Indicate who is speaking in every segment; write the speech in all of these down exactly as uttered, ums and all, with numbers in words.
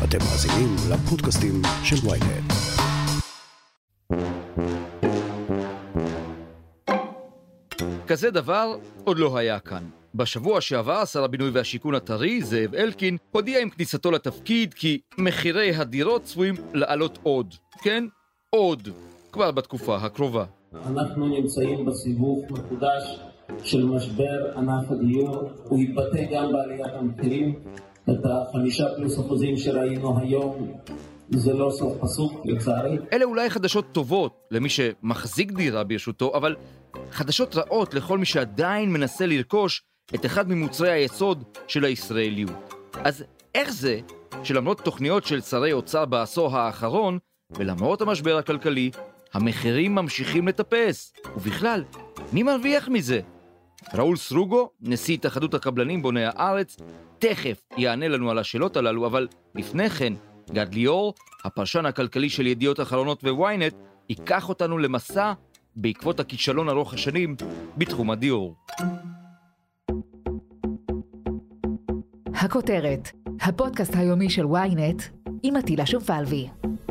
Speaker 1: אתם מאזינים לפודקאסטים של וויינט.
Speaker 2: כזה דבר עוד לא היה כאן. בשבוע שעבר שר הבינוי והשיכון הטרי, זאב אלקין, הודיע עם כניסתו לתפקיד כי מחירי הדירות צפויים לעלות עוד. כן? עוד. כבר בתקופה הקרובה.
Speaker 3: אנחנו נמצאים בסיבוב מחודש של משבר ענף הדיור. הוא יתבטא גם בעליית המחירים. את החמישה פלוס אחוזים שראינו היום, זה לא סוף פסוק, לצערי.
Speaker 2: אלה אולי חדשות טובות למי שמחזיק דירה ברשותו, אבל חדשות רעות לכל מי שעדיין מנסה לרכוש את אחד ממוצרי היסוד של הישראליות. אז איך זה שלמרות תוכניות של שרי אוצר בעשור האחרון, ולמרות המשבר הכלכלי, המחירים ממשיכים לטפס? ובכלל, מי מרוויח מזה? ראול סרוגו, נשיא התאחדות הקבלנים בוני הארץ, תכף יענה לנו על השאלות הללו, אבל לפני כן, גד ליאור, הפרשן הכלכלי של ידיעות אחרונות וויינט, ייקח אותנו למסע בעקבות הכישלון ארוך השנים בתחום הדיור.
Speaker 4: הכותרת, הפודקאסט היומי של וויינט, עם עטילה שומפלבי.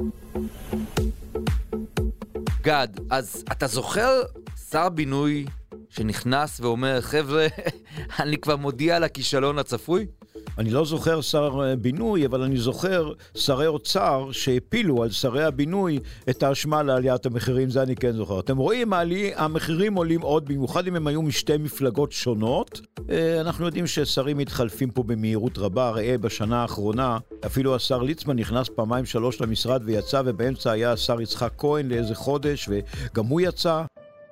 Speaker 2: גד, אז אתה זוכר שר בינוי שנכנס ואומר, חבר'ה, אני כבר מודיע על הכישלון הצפוי?
Speaker 5: אני לא זוכר שר בינוי, אבל אני זוכר שרי אוצר שהפילו על שרי הבינוי את האשמה לעליית המחירים, זה אני כן זוכר. אתם רואים, המחירים עולים עוד, במיוחד אם הם היו משתי מפלגות שונות. אנחנו יודעים ששרים מתחלפים פה במהירות רבה, ראה בשנה האחרונה, אפילו השר ליצמן נכנס פעמיים שלוש למשרד ויצא, ובאמצע היה השר יצחק כהן לאיזה חודש, וגם הוא יצא.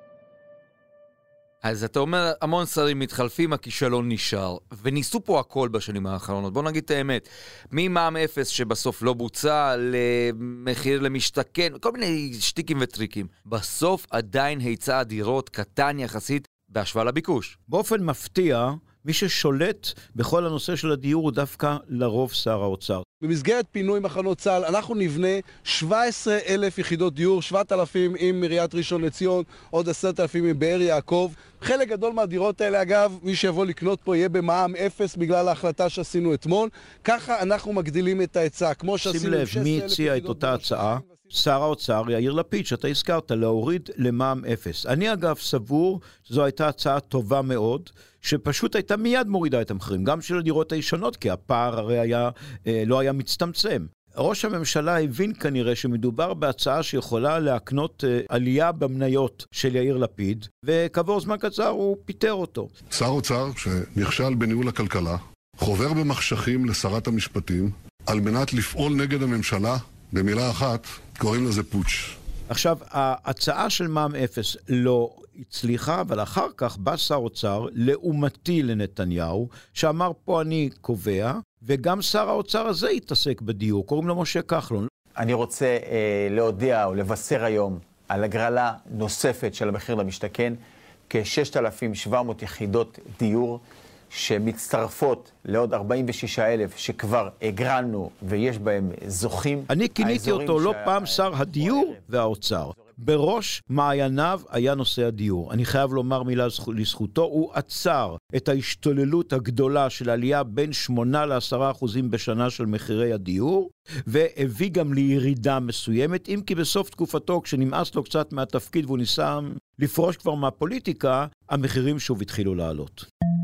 Speaker 2: אז אתה אומר, המון שרים מתחלפים, הכישלון נשאר, וניסו פה הכל בשנים האחרונות. בוא נגיד את האמת, ממע"מ אפס שבסוף לא בוצע, למחיר למשתכן, כל מיני שטיקים וטריקים. בסוף עדיין היצע הדירות קטן יחסית בהשוואה לביקוש.
Speaker 5: באופן מפתיע, מי ששולט בכל הנושא של הדיור הוא דווקא לרוב שר האוצר.
Speaker 6: במסגרת פינוי מחנות צה"ל אנחנו נבנה שבע עשרה אלף יחידות דיור, שבעת אלפים עם עיריית ראשון לציון, עוד עשרת אלפים עם באר יעקב. חלק גדול מהדירות האלה, אגב, מי שיבוא לקנות פה יהיה במע"מ אפס בגלל ההחלטה שעשינו אתמול. ככה אנחנו מגדילים את ההיצע, כמו שעשינו עם
Speaker 5: שים לב, מי הציע את אותה הצעה? שר האוצר יאיר לפיד, שאתה הזכרת, להוריד למע"מ אפס. אני אגב סבור שזו הייתה הצעה טובה מאוד, שפשוט הייתה מיד מורידה את המחירים, גם של הדירות הישנות, כי הפער הרי היה, אה, לא היה מצטמצם. ראש הממשלה הבין כנראה שמדובר בהצעה שיכולה להקנות אה, עלייה במניות של יאיר לפיד, וכעבור זמן קצר הוא פיטר אותו.
Speaker 7: שר אוצר שנכשל בניהול הכלכלה, חובר במחשכים לשרת המשפטים, על מנת לפעול נגד הממשלה, במילה אחת, קוראים לזה פוטש.
Speaker 5: עכשיו, ההצעה של מע"מ אפס לא הצליחה, אבל אחר כך בא שר אוצר לעומתי לנתניהו, שאמר פה אני קובע, וגם שר האוצר הזה התעסק בדיור, קוראים לו משה כחלון.
Speaker 8: אני רוצה אה, להודיע או לבשר היום על הגרלה נוספת של המחיר למשתכן, כ-ששת אלפים שבע מאות יחידות דיור, שמצטרפות לעוד ארבעים ושישה אלף שכבר הגרלנו ויש בהם זוכים.
Speaker 5: אני כיניתי אותו לא פעם שר הדיור והאוצר. בראש מעייניו היה נושא הדיור. אני חייב לומר מילה לזכותו, הוא עצר את ההשתוללות הגדולה של עלייה בין שמונה לעשרה אחוזים בשנה של מחירי הדיור, והביא גם לירידה מסוימת, אם כי בסוף תקופתו, כשנמאס לו קצת מהתפקיד והוא ניסה לפרוש כבר מהפוליטיקה, המחירים שוב התחילו לעלות.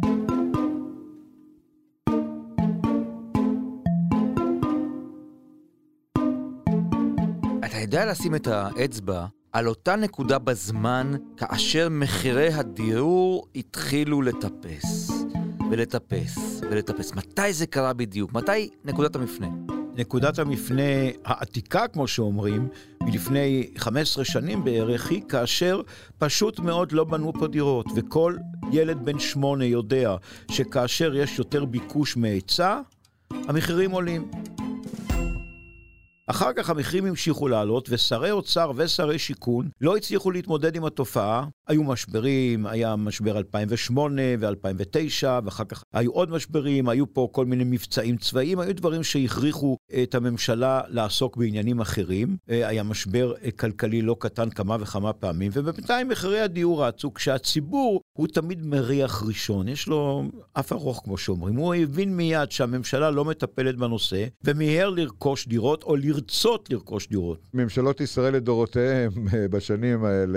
Speaker 2: אתה יודע לשים את האצבע על אותה נקודה בזמן כאשר מחירי הדיור התחילו לטפס ולטפס ולטפס. מתי זה קרה בדיוק? מתי נקודת המפנה?
Speaker 5: נקודת המפנה העתיקה, כמו שאומרים, מלפני חמש עשרה שנים בערך, היא כאשר פשוט מאוד לא בנו פה דירות, וכל ילד בן שמונה יודע שכאשר יש יותר ביקוש מהיצע, המחירים עולים. אחר כך המחירים המשיכו לעלות, ושרי אוצר ושרי שיכון לא הצליחו להתמודד עם התופעה. היו משברים, היה משבר אלפיים ושמונה ו-אלפיים ותשע, ואחר כך היו עוד משברים, היו פה כל מיני מבצעים צבאיים, היו דברים שהכריחו את הממשלה לעסוק בעניינים אחרים. היה משבר כלכלי לא קטן כמה וכמה פעמים, ובינתיים מחירי הדיור רצו, כשהציבור הוא תמיד מריח ראשון, יש לו אף ארוך כמו שאומרים, הוא הבין מיד שהממשלה לא מטפלת בנושא, ומיהר לרכוש דירות או לרצות לרכוש דירות.
Speaker 9: ממשלות ישראל לדורותיהם בשנים האלה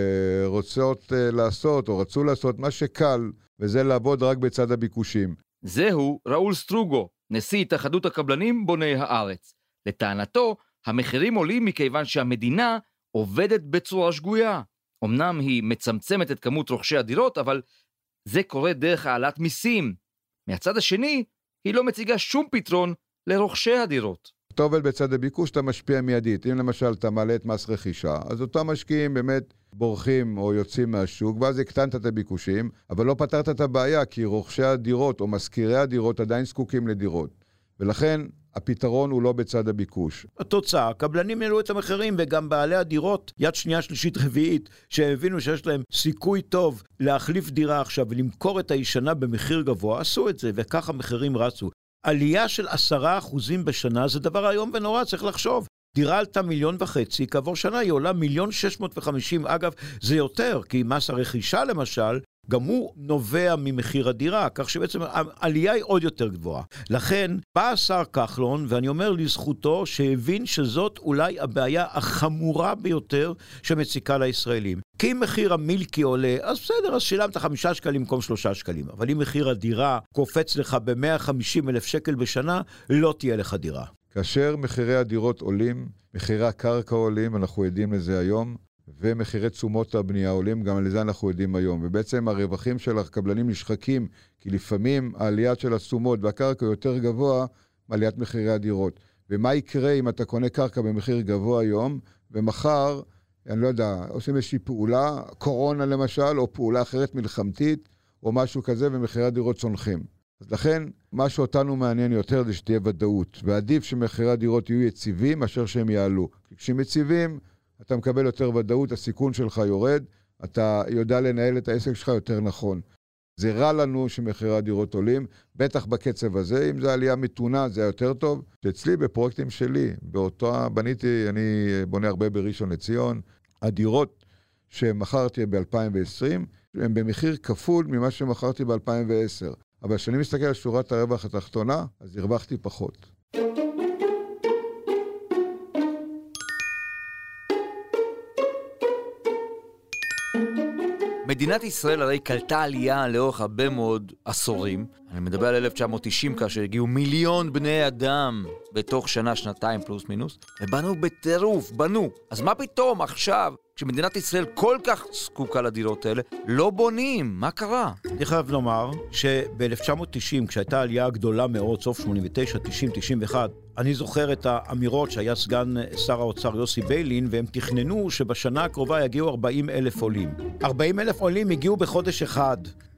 Speaker 9: רוצות לעשות או רצו לעשות מה שקל, וזה לעבוד רק בצד הביקושים.
Speaker 2: זהו ראול סטרוגו, נשיא התאחדות הקבלנים בוני הארץ. לטענתו, המחירים עולים מכיוון שהמדינה עובדת בצורה שגויה. אמנם היא מצמצמת את כמות רוכשי הדירות, אבל זה קורה דרך העלאת מיסים. מהצד השני, היא לא מציגה שום פתרון לרוכשי הדירות.
Speaker 9: אתה עובד בצד הביקוש, אתה משפיע מיידית. אם למשל אתה מעלה את מס רכישה, אז אותם משקיעים באמת בורחים או יוצאים מהשוק, ואז הקטנת את הביקושים, אבל לא פתרת את הבעיה, כי רוכשי הדירות או מזכירי הדירות עדיין זקוקים לדירות. ולכן הפתרון הוא לא בצד הביקוש.
Speaker 5: התוצאה, הקבלנים העלו את המחירים, וגם בעלי הדירות, יד שנייה, שלישית, רביעית, שהבינו שיש להם סיכוי טוב להחליף דירה עכשיו ולמכור את הישנה במחיר גבוה, עשו את זה, וכך המחירים רצו. עלייה של עשרה אחוזים בשנה זה דבר היום ונורא, צריך לחשוב. דירה עלתה מיליון וחצי, כעבור שנה היא עולה מיליון שש מאות וחמישים, אגב, זה יותר, כי מס הרכישה למשל, גם הוא נובע ממחיר הדירה, כך שבעצם העלייה היא עוד יותר גבוהה. לכן בא השר כחלון, ואני אומר לזכותו, שהבין שזאת אולי הבעיה החמורה ביותר שמציקה לישראלים. כי אם מחיר המילקי עולה, אז בסדר, אז שילמת חמישה שקלים במקום שלושה שקלים. אבל אם מחיר הדירה קופץ לך ב-מאה וחמישים אלף שקל בשנה, לא תהיה לך דירה.
Speaker 9: כאשר מחירי הדירות עולים, מחירי הקרקע עולים, אנחנו יודעים לזה היום, ומחירי תשומות הבנייה עולים, גם על זה אנחנו יודעים היום. ובעצם הרווחים של הקבלנים נשחקים, כי לפעמים העליית של התשומות והקרקע יותר גבוה מעליית מחירי הדירות. ומה יקרה אם אתה קונה קרקע במחיר גבוה היום, ומחר, אני לא יודע, עושים איזושהי פעולה, קורונה למשל, או פעולה אחרת מלחמתית, או משהו כזה, ומחירי הדירות צונחים. אז לכן, מה שאותנו מעניין יותר זה שתהיה ודאות, ועדיף שמחירי הדירות יהיו יציבים, מאשר שהם יעלו. כי כשהם יציבים, אתה מקבל יותר ודאות, הסיכון שלך יורד, אתה יודע לנהל את העסק שלך יותר נכון. זה רע לנו שמחירי הדירות עולים, בטח בקצב הזה, אם זה עלייה מתונה, זה יותר טוב. שאצלי בפרויקטים שלי, באותו בניתי, אני בונה הרבה בראשון לציון, הדירות שמכרתי ב-אלפיים ועשרים, הן במחיר כפול ממה שמכרתי ב-אלפיים ועשר. אבל כשאני מסתכל על שורת הרווח התחתונה, אז הרווחתי פחות.
Speaker 2: מדינת ישראל הרי קלטה עלייה לאורך הרבה מאוד עשורים. אני מדבר על אלף תשע מאות תשעים, כאשר הגיעו מיליון בני אדם בתוך שנה, שנתיים פלוס מינוס, ובנו בטירוף, בנו. אז מה פתאום עכשיו, כשמדינת ישראל כל כך זקוקה לדירות האלה, לא בונים? מה קרה?
Speaker 5: אני חייב לומר שב-אלף תשע מאות תשעים, כשהייתה עלייה גדולה מאוד, סוף שמונים ותשע, תשעים, תשעים ואחת, אני זוכר את האמירות שהיה סגן שר האוצר יוסי ביילין, והם תכננו שבשנה הקרובה יגיעו ארבעים אלף עולים. ארבעים אלף עולים הגיעו בחודש אחד.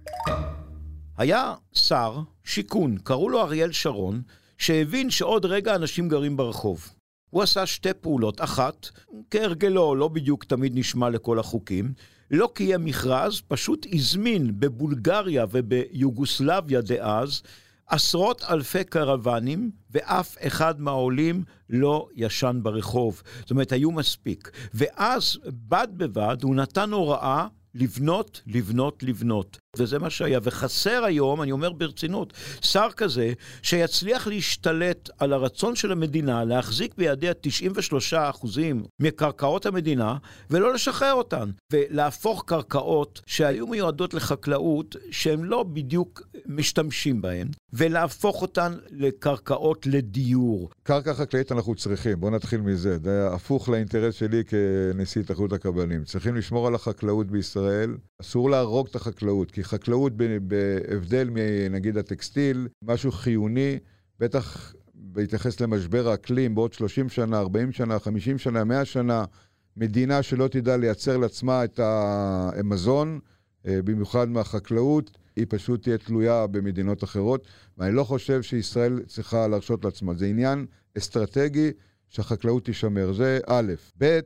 Speaker 5: היה שר שיכון, קראו לו אריאל שרון, שהבין שעוד רגע אנשים גרים ברחוב. הוא עשה שתי פעולות, אחת, כהרגלו, לא בדיוק תמיד נשמע לכל החוקים, לא קיים מכרז, פשוט הזמין בבולגריה וביוגוסלביה דאז, עשרות אלפי קרוונים, ואף אחד מהעולים לא ישן ברחוב. זאת אומרת, היו מספיק. ואז, בד בבד, הוא נתן הוראה לבנות, לבנות, לבנות. וזה מה שהיה. וחסר היום, אני אומר ברצינות, שר כזה שיצליח להשתלט על הרצון של המדינה להחזיק בידיה תשעים ושלושה אחוזים מקרקעות המדינה, ולא לשחרר אותן. ולהפוך קרקעות שהיו מיועדות לחקלאות, שהם לא בדיוק משתמשים בהן, ולהפוך אותן לקרקעות לדיור.
Speaker 9: קרקע חקלאית אנחנו צריכים, בואו נתחיל מזה. זה הפוך לאינטרס שלי כנשיא התאחדות הקבלנים. צריכים לשמור על החקלאות בישראל, אסור להרוג את החקלאות, כי חקלאות בהבדל מנגיד הטקסטיל, משהו חיוני, בטח בהתייחס למשבר האקלים בעוד שלושים שנה, ארבעים שנה, חמישים שנה, מאה שנה, מדינה שלא תדע לייצר לעצמה את המזון, במיוחד מהחקלאות, היא פשוט תהיה תלויה במדינות אחרות, ואני לא חושב שישראל צריכה להרשות לעצמה. זה עניין אסטרטגי שהחקלאות תישמר. זה א', ב',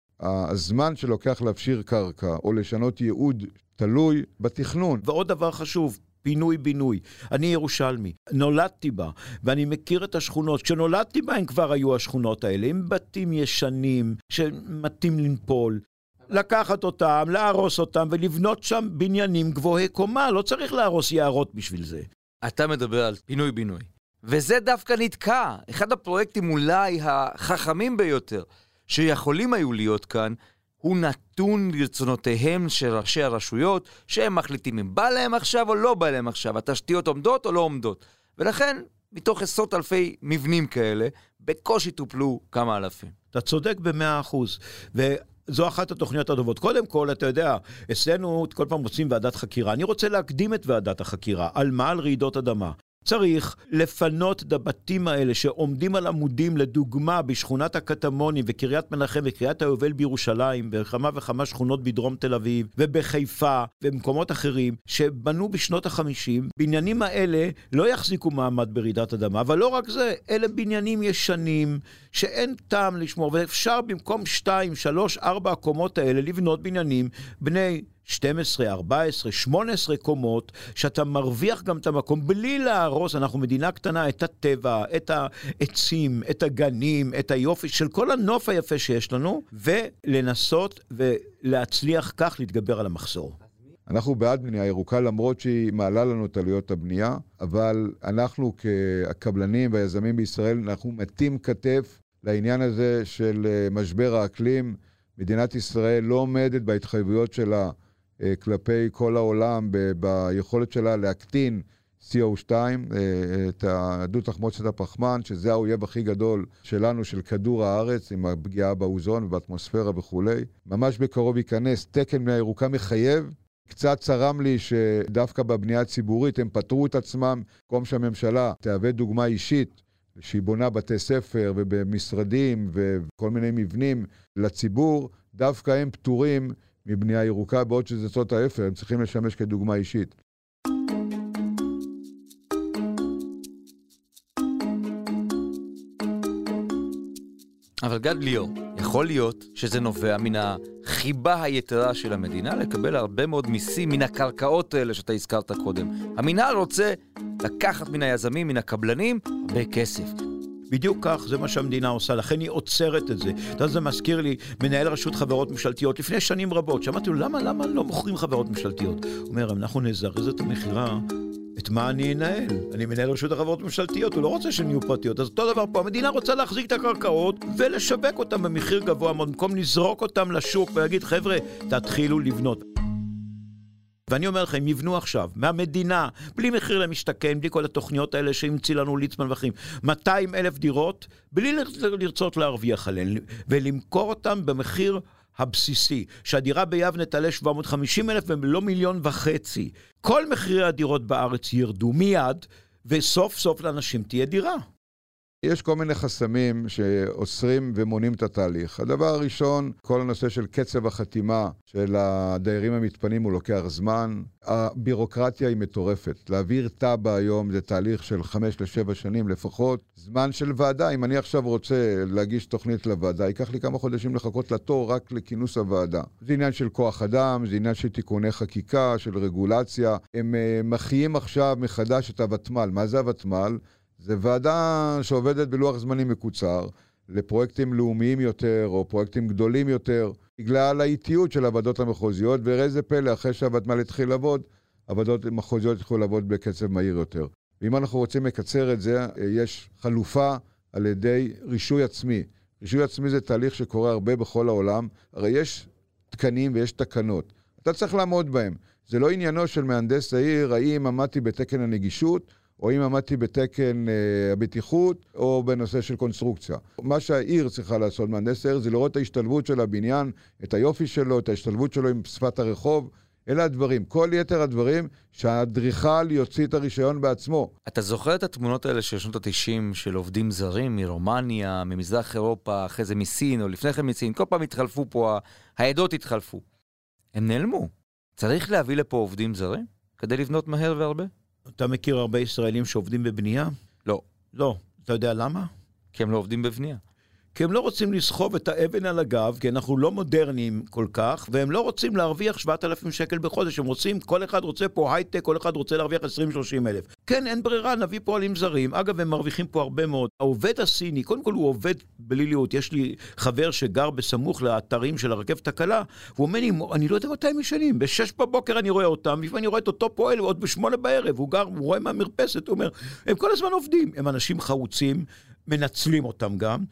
Speaker 9: הזמן שלוקח להפשיר קרקע או לשנות ייעוד תלוי בתכנון.
Speaker 5: ועוד דבר חשוב, פינוי-בינוי. אני ירושלמי, נולדתי בה, ואני מכיר את השכונות. כשנולדתי בה הם כבר היו השכונות האלה, עם בתים ישנים שמתאים לנפול. לקחת אותם, להרוס אותם ולבנות שם בניינים גבוהי קומה. לא צריך להרוס יערות בשביל זה.
Speaker 2: אתה מדבר על פינוי-בינוי. וזה דווקא נתקע. אחד הפרויקטים אולי החכמים ביותר שיכולים היו להיות כאן, הוא נתון לרצונותיהם של ראשי הרשויות, שהם מחליטים אם בא להם עכשיו או לא בא להם עכשיו, התשתיות עומדות או לא עומדות. ולכן, מתוך עשרות אלפי מבנים כאלה, בקושי טופלו כמה אלפים.
Speaker 5: אתה צודק במאה אחוז, וזו אחת התוכניות הטובות. קודם כל, אתה יודע, אצלנו כל פעם רוצים ועדת חקירה. אני רוצה להקדים את ועדת החקירה. על מה? על רעידות אדמה. צריך לפנות את הבתים האלה שעומדים על עמודים, לדוגמה בשכונת הקטמונים וקריית מנחם וקריית היובל בירושלים, בכמה וכמה שכונות בדרום תל אביב ובחיפה ובמקומות אחרים שבנו בשנות החמישים. בניינים האלה לא יחזיקו מעמד ברעידת אדמה, אבל לא רק זה, אלה בניינים ישנים שאין טעם לשמור, ואפשר במקום שתיים, שלוש, ארבע הקומות האלה לבנות בניינים בני שתים עשרה, ארבע עשרה, שמונה עשרה קומות, שאתה מרוויח גם את המקום, בלי להרוס. אנחנו מדינה קטנה, את הטבע, את העצים, את הגנים, את היופי של כל הנוף היפה שיש לנו, ולנסות ולהצליח כך להתגבר על המחסור.
Speaker 9: אנחנו בעד בנייה ירוקה, למרות שהיא מעלה לנו את עלויות הבנייה, אבל אנחנו כקבלנים והיזמים בישראל, אנחנו מתים כתף לעניין הזה של משבר האקלים. מדינת ישראל לא עומדת בהתחייבויות שלה כלפי כל העולם, ביכולת שלה להקטין סי או שתיים, את עדות תחמוצת הפחמן, שזה האויב הכי גדול שלנו, של כדור הארץ, עם הפגיעה באוזון ובאטמוספירה וכו'. ממש בקרוב ייכנס תקן בנייה ירוקה מחייב. קצת צרם לי שדווקא בבנייה הציבורית הם פתרו את עצמם, במקום שהממשלה תהווה דוגמה אישית, שהיא בונה בתי ספר ובמשרדים וכל מיני מבנים לציבור, דווקא הם פטורים מבנייה ירוקה, בעוד שזה זאת ההפך, הם צריכים לשמש כדוגמה אישית.
Speaker 2: אבל גד ליאור, יכול להיות שזה נובע מן החיבה היתרה של המדינה לקבל הרבה מאוד מיסים מן הקרקעות האלה שאתה הזכרת קודם. המינהל רוצה לקחת מן היזמים, מן הקבלנים, הרבה כסף.
Speaker 5: בדיוק כך, זה מה שהמדינה עושה, לכן היא עוצרת את זה. אתה יודע, זה מזכיר לי, מנהל רשות חברות ממשלתיות, לפני שנים רבות, שמעתי לו, למה, למה לא מוכרים חברות ממשלתיות? הוא אומר, אנחנו נזרז את המחירה, את מה אני אנהל? אני מנהל רשות החברות ממשלתיות, הוא לא רוצה שנהיו פרטיות. אז אותו דבר פה, המדינה רוצה להחזיק את הקרקעות ולשווק אותם במחיר גבוה, במקום לזרוק אותם לשוק ולהגיד, חבר'ה, תתחילו לבנות. ואני אומר לכם, יבנו עכשיו, מהמדינה, בלי מחיר למשתכן, בלי כל התוכניות האלה שהמציא לנו ליצמן ואחרים, מאתיים אלף דירות, בלי לרצות להרוויח עליהן, ולמכור אותם במחיר הבסיסי, שהדירה ביבנה תעלה שבע מאות וחמישים אלף ולא מיליון וחצי. כל מחירי הדירות בארץ ירדו מיד, וסוף סוף לאנשים תהיה דירה.
Speaker 9: יש כל מיני חסמים שאוסרים ומונים את התהליך. הדבר הראשון, כל הנושא של קצב החתימה של הדיירים המתפנים הוא לוקח זמן. הבירוקרטיה היא מטורפת. להעביר טאבה היום זה תהליך של חמש לשבע שנים לפחות. זמן של ועדה, אם אני עכשיו רוצה להגיש תוכנית לוועדה, ייקח לי כמה חודשים לחכות לתור רק לכינוס הוועדה. זה עניין של כוח אדם, זה עניין של תיקוני חקיקה, של רגולציה. הם מחיים עכשיו מחדש את הוותמ"ל. מה זה הוותמ"ל? זה ועדה שעובדת בלוח זמנים מקוצר, לפרויקטים לאומיים יותר, או פרויקטים גדולים יותר, בגלל האיטיות של הוועדות המחוזיות, ואיזה פלא, אחרי שהוותמ"ל התחיל לעבוד, הוועדות המחוזיות התחילו לעבוד בקצב מהיר יותר. ואם אנחנו רוצים לקצר את זה, יש חלופה על ידי רישוי עצמי. רישוי עצמי זה תהליך שקורה הרבה בכל העולם, הרי יש תקנים ויש תקנות. אתה צריך לעמוד בהם. זה לא עניינו של מהנדס העיר, האם עמדתי בתקן הנגישות, או אם עמדתי בתקן אה, הבטיחות, או בנושא של קונסטרוקציה. מה שהעיר צריכה לעשות, מהנדס העיר, זה לראות את ההשתלבות של הבניין, את היופי שלו, את ההשתלבות שלו עם שפת הרחוב. אלה הדברים. כל יתר הדברים שהאדריכל יוציא את הרישיון בעצמו.
Speaker 2: אתה זוכר את התמונות האלה של שנות ה-תשעים של עובדים זרים מרומניה, ממזרח אירופה, אחרי זה מסין, או לפני כן מסין, כל פעם התחלפו פה, העדות התחלפו. הם נעלמו. צריך להביא לפה עובדים זרים כדי לבנות מהר והרבה?
Speaker 5: אתה מכיר הרבה ישראלים שעובדים בבנייה?
Speaker 2: לא.
Speaker 5: לא. אתה יודע למה?
Speaker 2: כי הם לא עובדים בבנייה.
Speaker 5: כי הם לא רוצים לסחוב את האבן על הגב, כי אנחנו לא מודרניים כל כך, והם לא רוצים להרוויח שבעת אלפים שקל בחודש, הם רוצים, כל אחד רוצה פה הייטק, כל אחד רוצה להרוויח עשרים שלושים אלף. כן, אין ברירה, נביא פועלים זרים. אגב, הם מרוויחים פה הרבה מאוד. העובד הסיני, קודם כל הוא עובד בלי להיות. יש לי חבר שגר בסמוך לאתרים של הרכבת הקלה, הוא אומר לי, אני לא יודע מתי הם ישנים, בשש בבוקר אני רואה אותם, ואני רואה את אותו פועל עוד בשמונה בערב, הוא גר, הוא רואה מהמרפסת, הוא אומר, הם כל הזמן עובדים, הם אנשים חרוצים, מנצלים אותם גם,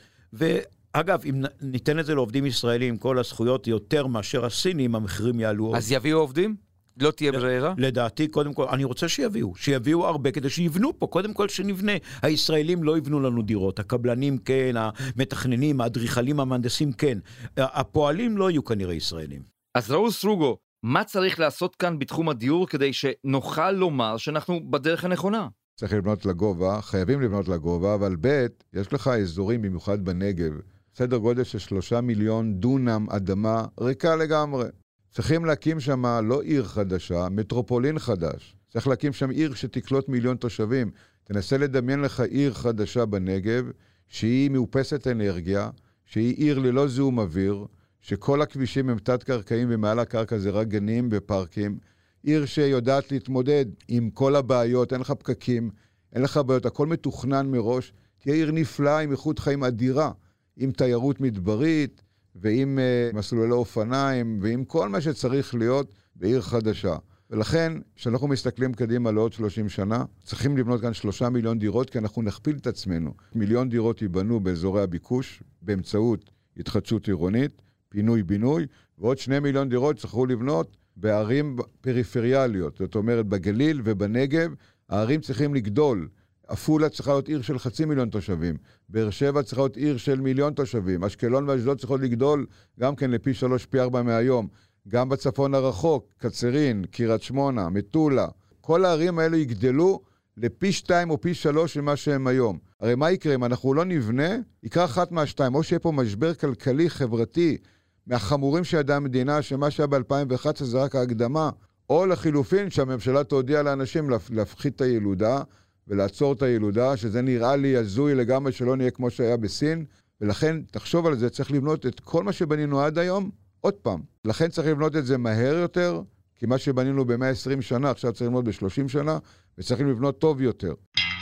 Speaker 5: ואגב, אם ניתן את זה לעובדים ישראלים, כל הזכויות יותר מאשר הסינים, המחירים יעלו.
Speaker 2: אז יביאו עובדים? לא תהיה ברירה?
Speaker 5: לדעתי, קודם כל, אני רוצה שיביאו, שיביאו הרבה כדי שיבנו פה, קודם כל שנבנה. הישראלים לא יבנו לנו דירות, הקבלנים כן, המתכננים, האדריכלים, המהנדסים כן. הפועלים לא יהיו כנראה ישראלים.
Speaker 2: אז ראול סרוגו, מה צריך לעשות כאן בתחום הדיור כדי שנוכל לומר שאנחנו בדרך הנכונה?
Speaker 9: צריך לבנות לגובה, חייבים לבנות לגובה, אבל ב' יש לך אזורים במיוחד בנגב, סדר גודל של שלושה מיליון דונם אדמה ריקה לגמרי. צריכים להקים שם לא עיר חדשה, מטרופולין חדש. צריך להקים שם עיר שתקלוט מיליון תושבים. תנסה לדמיין לך עיר חדשה בנגב, שהיא מאופסת אנרגיה, שהיא עיר ללא זיהום אוויר, שכל הכבישים הם תת-קרקעיים ומעל הקרקע זה רק גנים ופארקים. עיר שיודעת להתמודד עם כל הבעיות, אין לך פקקים, אין לך בעיות, הכל מתוכנן מראש. תהיה עיר נפלאה עם איכות חיים אדירה, עם תיירות מדברית, ועם uh, מסלולי אופניים, ועם כל מה שצריך להיות בעיר חדשה. ולכן, כשאנחנו מסתכלים קדימה לעוד שלושים שנה, צריכים לבנות כאן שלושה מיליון דירות, כי אנחנו נכפיל את עצמנו. מיליון דירות ייבנו באזורי הביקוש, באמצעות התחדשות עירונית, פינוי-בינוי, ועוד שני מיליון דירות צריכו לבנות בערים פריפריאליות. זאת אומרת, בגליל ובנגב, הערים צריכים לגדול. עפולה צריכה להיות עיר של חצי מיליון תושבים. באר שבע צריכה להיות עיר של מיליון תושבים. אשקלון ואשדוד צריכות לגדול גם כן לפי שלוש, פי ארבע מהיום. גם בצפון הרחוק, קצרין, קריית שמונה, מטולה. כל הערים האלו יגדלו לפי שתיים או פי שלוש ממה שהם היום. הרי מה יקרה אם אנחנו לא נבנה? יקרה אחת מהשתיים. או שיהיה פה משבר כלכלי, חברתי, מהחמורים שידעה המדינה, שמה שהיה ב-אלפיים ואחת עשרה זה רק ההקדמה. או לחילופין שהממשלה תודיע לאנשים להפחית את הילודה, ולעצור את הילודה, שזה נראה לי הזוי לגמרי שלא נהיה כמו שהיה בסין, ולכן תחשוב על זה, צריך לבנות את כל מה שבנינו עד היום, עוד פעם. לכן צריך לבנות את זה מהר יותר, כי מה שבנינו ב-מאה ועשרים שנה, עכשיו צריך לבנות ב-שלושים שנה, וצריכים לבנות טוב יותר.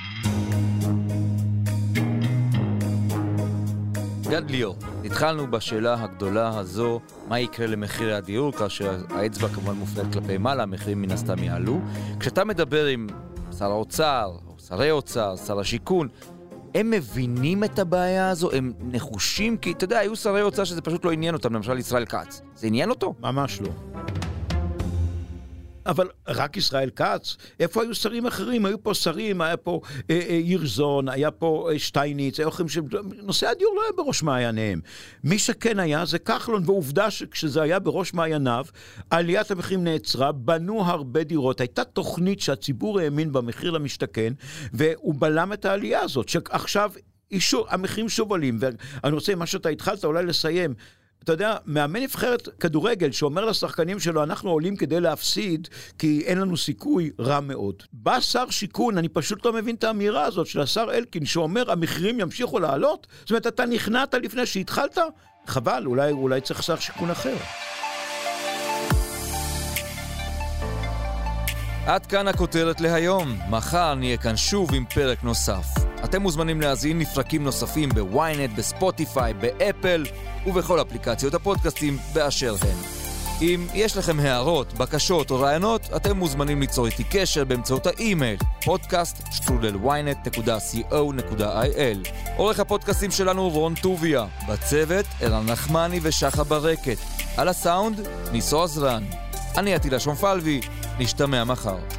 Speaker 2: גד ליאור, התחלנו בשאלה הגדולה הזו, מה יקרה למחירי הדיור, כאשר האצבע כמובן מופנית כלפי מעלה, המחירים מן הסתם יעלו. כשאתה מדבר עם שר האוצר, או שרי האוצר, שר השיכון, הם מבינים את הבעיה הזו? הם נחושים? כי אתה יודע, היו שרי האוצר שזה פשוט לא עניין אותם, למשל ישראל כץ. זה עניין אותו?
Speaker 5: ממש לא. אבל רק ישראל כץ, איפה היו שרים אחרים? היו פה שרים, היה פה אה, אה, ירזון, היה פה אה, שטייניץ, היו אחרים שנושא הדיור לא היה בראש מעייניהם. מי שכן היה זה כחלון, ועובדה שכשזה היה בראש מעייניו, עליית המחירים נעצרה, בנו הרבה דירות, הייתה תוכנית שהציבור האמין במחיר למשתכן, והוא בלם את העלייה הזאת, שעכשיו אישור, המחירים שוב עולים, ואני רוצה, מה שאתה התחלת אולי לסיים, אתה יודע, מאמן נבחרת כדורגל שאומר לשחקנים שלו, אנחנו עולים כדי להפסיד, כי אין לנו סיכוי, רע מאוד. בא שר שיכון, אני פשוט לא מבין את האמירה הזאת של השר אלקין, שאומר, המחירים ימשיכו לעלות? זאת אומרת, אתה נכנעת לפני שהתחלת? חבל, אולי, אולי צריך שר שיכון אחר.
Speaker 2: עד כאן הכותרת להיום. מחר נהיה כאן שוב עם פרק נוסף. אתם מוזמנים להזין לפרקים נוספים בוויינט, בספוטיפיי, באפל ובכל אפליקציות הפודקאסטים באשר הן. אם יש לכם הערות, בקשות או רעיונות, אתם מוזמנים ליצור איתי קשר באמצעות האימייל פודקאסט שטרודל וויינט נקודה קו נקודה איי אל. עורך הפודקאסטים שלנו רון טוביה, בצוות ערן נחמני ושחה ברקת, על הסאונד ניסו עזרן. אני עטילה שומפלבי, נשתמע מחר.